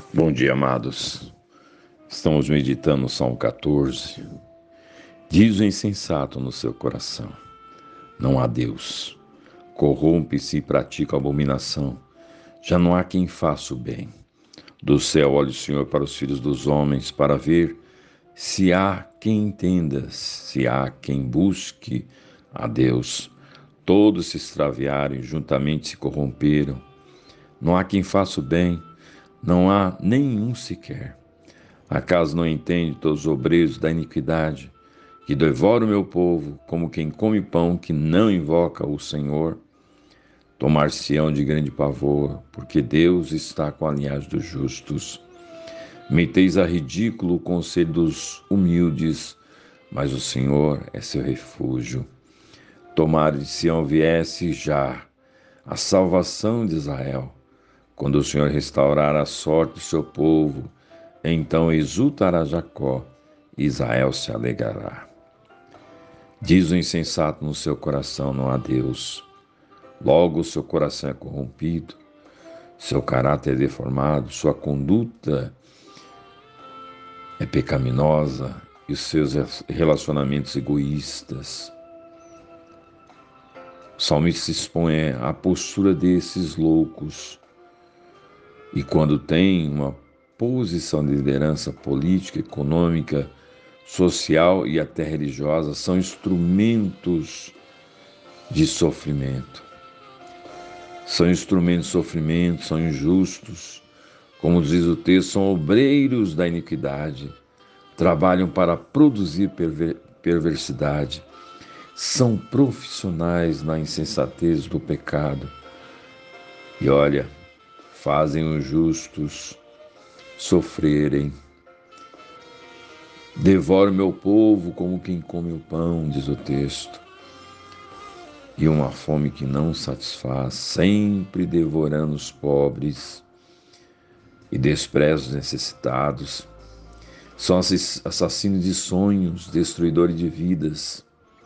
Bom dia, amados. Estamos meditando no Salmo 14. Diz o insensato no seu coração: não há Deus. Corrompe-se e pratica abominação. Já não há quem faça o bem. Do céu olha o Senhor para os filhos dos homens, para ver se há quem entenda, se há quem busque a Deus. Todos se extraviaram e juntamente se corromperam. Não há quem faça o bem, não há nenhum sequer. Acaso não entende todos os obreiros da iniquidade, que devora o meu povo, como quem come pão que não invoca o Senhor? Tomar-se-ão de grande pavor, porque Deus está com a linhagem dos justos. Meteis a ridículo o conselho dos humildes, mas o Senhor é seu refúgio. Tomara de Sião viesse já a salvação de Israel. Quando o Senhor restaurar a sorte do seu povo, então exultará Jacó, e Israel se alegrará. Diz o insensato no seu coração: não há Deus. Logo o seu coração é corrompido, seu caráter é deformado, sua conduta é pecaminosa e os seus relacionamentos egoístas. O salmista se expõe à postura desses loucos, e quando tem uma posição de liderança política, econômica, social e até religiosa, são instrumentos de sofrimento. São instrumentos de sofrimento, são injustos. Como diz o texto, são obreiros da iniquidade, trabalham para produzir perversidade, são profissionais na insensatez do pecado. E olha, fazem os justos sofrerem. Devora o meu povo como quem come o pão, diz o texto. E uma fome que não satisfaz, sempre devorando os pobres e despreza os necessitados. São assassinos de sonhos, destruidores de vidas.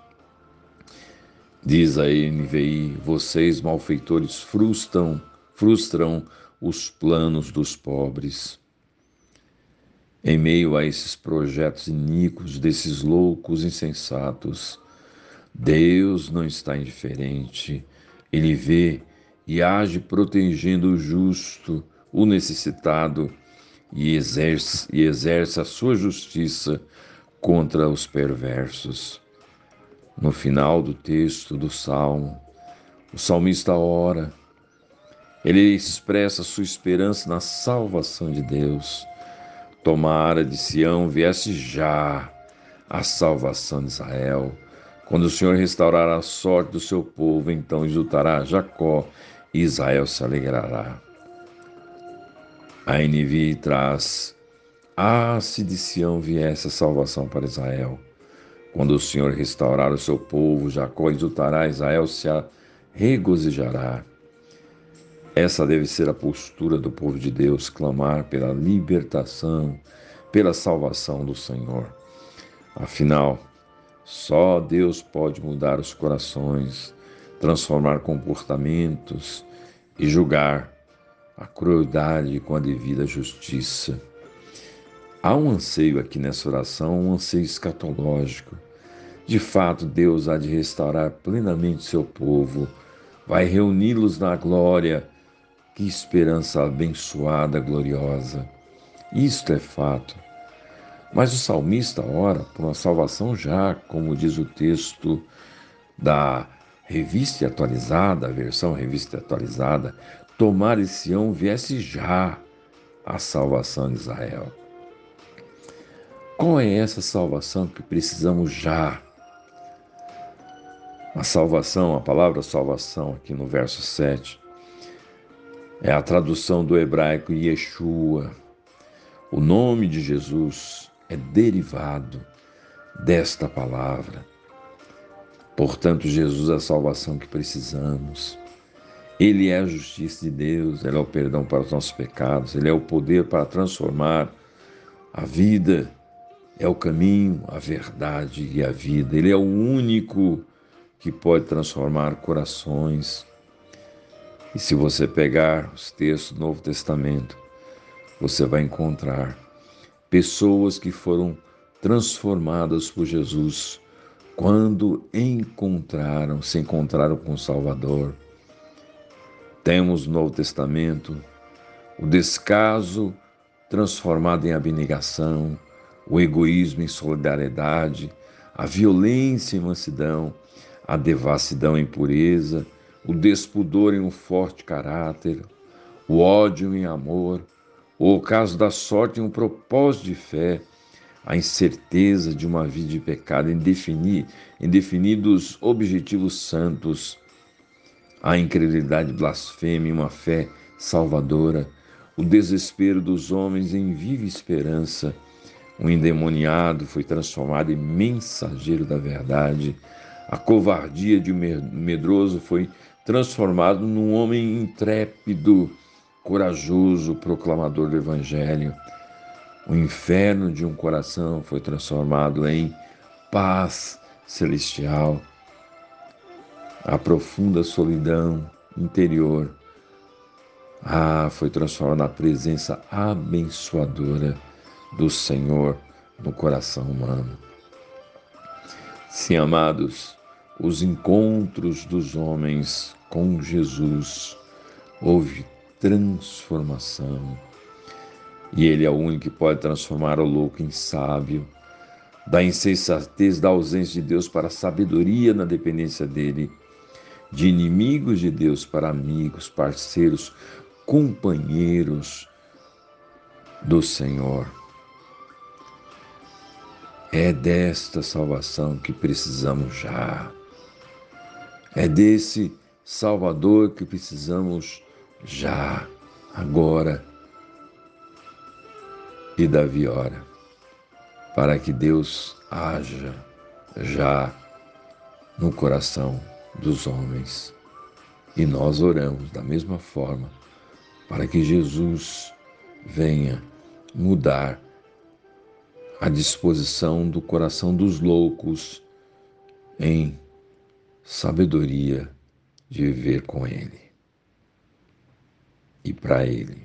Diz a NVI: vocês, malfeitores, frustram os planos dos pobres. Em meio a esses projetos iníquos desses loucos insensatos, Deus não está indiferente. Ele vê e age protegendo o justo, o necessitado, e exerce a sua justiça contra os perversos. No final do texto do Salmo, o salmista ora. Ele expressa sua esperança na salvação de Deus. Tomara de Sião viesse já a salvação de Israel. Quando o Senhor restaurar a sorte do seu povo, então exultará Jacó e Israel se alegrará. A NVI traz: se de Sião viesse a salvação para Israel. Quando o Senhor restaurar o seu povo, Jacó exultará, Israel se regozijará. Essa deve ser a postura do povo de Deus: clamar pela libertação, pela salvação do Senhor. Afinal, só Deus pode mudar os corações, transformar comportamentos e julgar a crueldade com a devida justiça. Há um anseio aqui nessa oração, um anseio escatológico. De fato, Deus há de restaurar plenamente seu povo, vai reuni-los na glória. Que esperança abençoada, gloriosa. Isto é fato. Mas o salmista ora por uma salvação já, como diz o texto da Revista Atualizada, a versão Revista Atualizada: tomara de Sião viesse já a salvação de Israel. Qual é essa salvação que precisamos já? A salvação, a palavra salvação aqui no verso 7, é a tradução do hebraico Yeshua. O nome de Jesus é derivado desta palavra. Portanto, Jesus é a salvação que precisamos. Ele é a justiça de Deus, Ele é o perdão para os nossos pecados, Ele é o poder para transformar a vida, é o caminho, a verdade e a vida. Ele é o único que pode transformar corações. E se você pegar os textos do Novo Testamento, você vai encontrar pessoas que foram transformadas por Jesus quando se encontraram com o Salvador. Temos no Novo Testamento o descaso transformado em abnegação, o egoísmo em solidariedade, a violência em mansidão, a devassidão em pureza, o despudor em um forte caráter, o ódio em amor, o ocaso da sorte em um propósito de fé, a incerteza de uma vida de pecado em definidos objetivos santos, a incredulidade blasfema em uma fé salvadora, o desespero dos homens em viva esperança. O endemoniado foi transformado em mensageiro da verdade. A covardia de um medroso foi transformado num homem intrépido, corajoso, proclamador do Evangelho. O inferno de um coração foi transformado em paz celestial. A profunda solidão interior foi transformada na presença abençoadora do Senhor no coração humano. Sim, amados, os encontros dos homens com Jesus, houve transformação. E Ele é o único que pode transformar o louco em sábio, da insensatez, da ausência de Deus para a sabedoria na dependência dEle, de inimigos de Deus para amigos, parceiros, companheiros do Senhor. É desta salvação que precisamos já. É desse Salvador que precisamos já, agora e da hora, para que Deus haja já no coração dos homens. E nós oramos da mesma forma, para que Jesus venha mudar a disposição do coração dos loucos em sabedoria de viver com Ele e para Ele.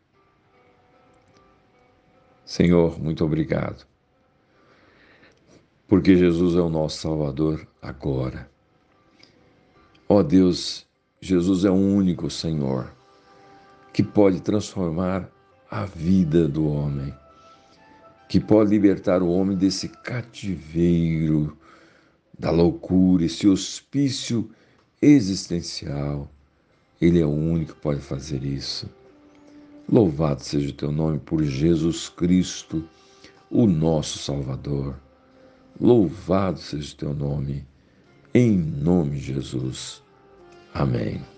Senhor, muito obrigado, porque Jesus é o nosso Salvador agora. Ó Deus, Jesus é o único Senhor que pode transformar a vida do homem, que pode libertar o homem desse cativeiro da loucura, esse hospício existencial. Ele é o único que pode fazer isso. Louvado seja o teu nome por Jesus Cristo, o nosso Salvador. Louvado seja o teu nome, em nome de Jesus. Amém.